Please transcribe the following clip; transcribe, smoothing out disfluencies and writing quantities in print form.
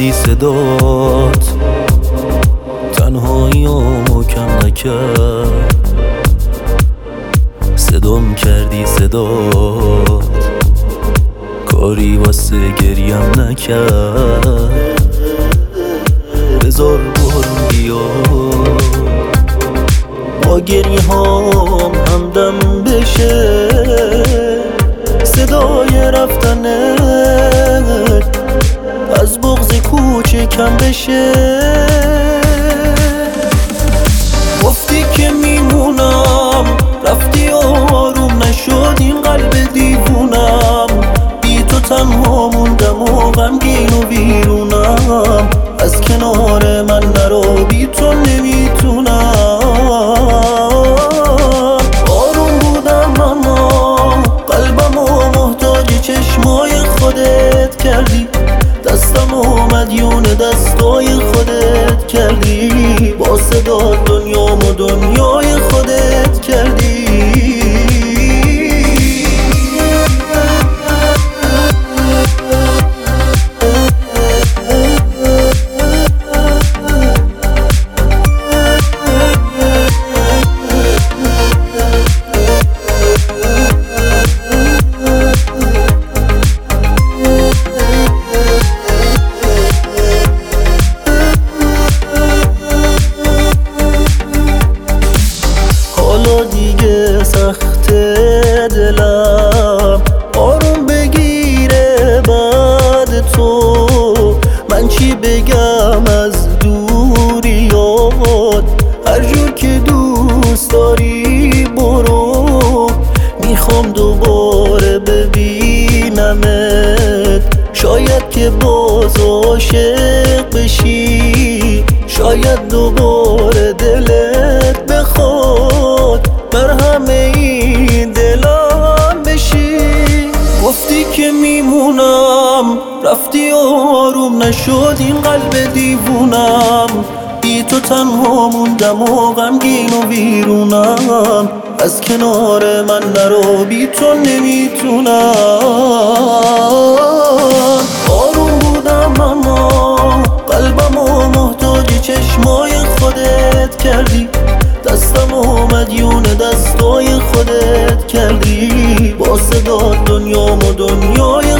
کردی صدات، تنهاییامو کم نکرد. صدام کردی صدات، کاری واسه گریم نکرد. بذار بارون بیاد، با گریه هام همدم بشه. صدای رفتنت از بغض کوچه کم بشه. گفتی که میمونم، رفتی آروم نشد این قلب دیوونم. بی تو تنها موندم و غمگین و ویرونم. از کنار من نرو، بی تو نمیتونم. آروم بودم اما قلبمو محتاج چشمای خودت کردی. دستمو مدیون دستای خودت کردی. با صدا دنیامو دنیای خودت کردی. دیگه سخت دلم آروم بگیره بعد تو. من چی بگم از دوریات، هر جور که دوست داری برو. میخوام دوباره ببینمت، شاید که باز عاشق بشی. شاید دوباره دلت بخواد مرهم این دلم بشی. گفتی که میمونم، رفتی آروم نشد این قلب دیوونم. بی تو تنها موندم و غمگین و ویرونم. از کنار من نرو، بی تو نمیتونم. آروم بودم اما قلبمو محتاج چشمای خودت کردی. دستمو مدیون دستای خودت کردی. با صدا دنیامو دنیای